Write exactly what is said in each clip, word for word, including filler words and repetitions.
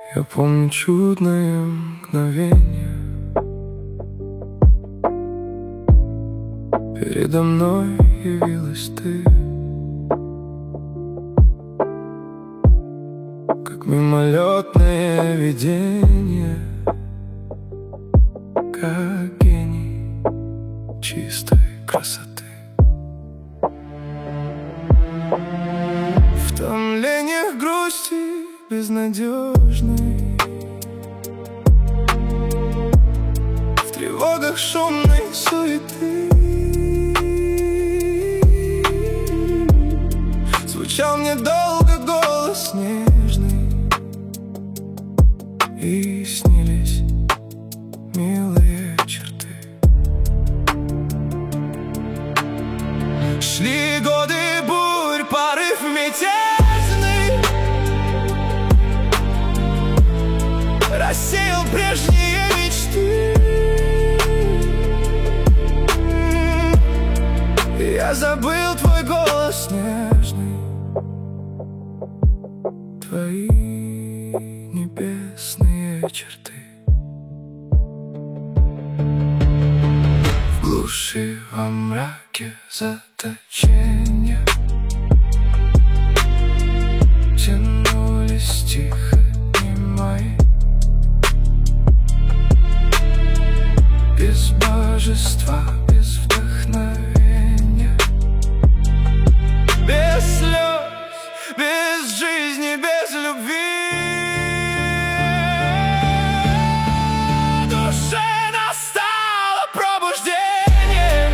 Я помню чудное мгновение. Передо мной явилась ты, как мимолетное видение, как гений чистой красоты. В томлениях грусти безнадежной, в тревогах шумной суеты звучал мне долго голос нежный, и снились милые черты. Шли годы бурь, порыв мятежный рассеял прежние мечты. Я забыл твой голос нежный, твои небесные черты. В глуши, во мраке заточения тянулись тихо мои, без божества, без вдохновения, без слез, без жизни, без любви. В душе настало пробуждение,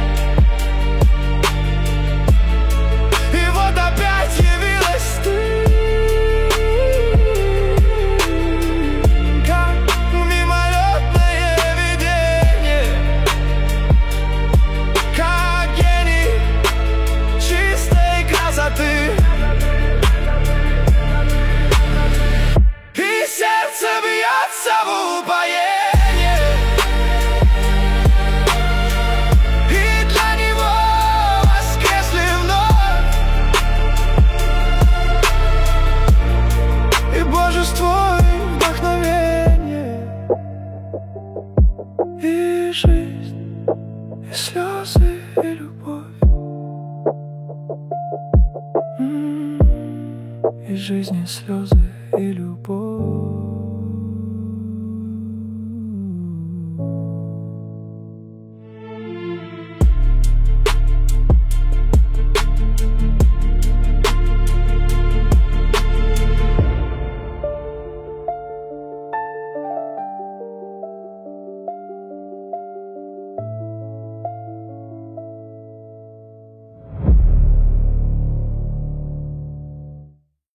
и вот опять явилась ты, как мимолетное видение, как гений чистой красоты. И сердце бьется в упоении, и для него воскресли вновь и божество, и вдохновение, и жизнь, и слезы, и любовь. М-м-м, и жизнь, и слезы, и любовь.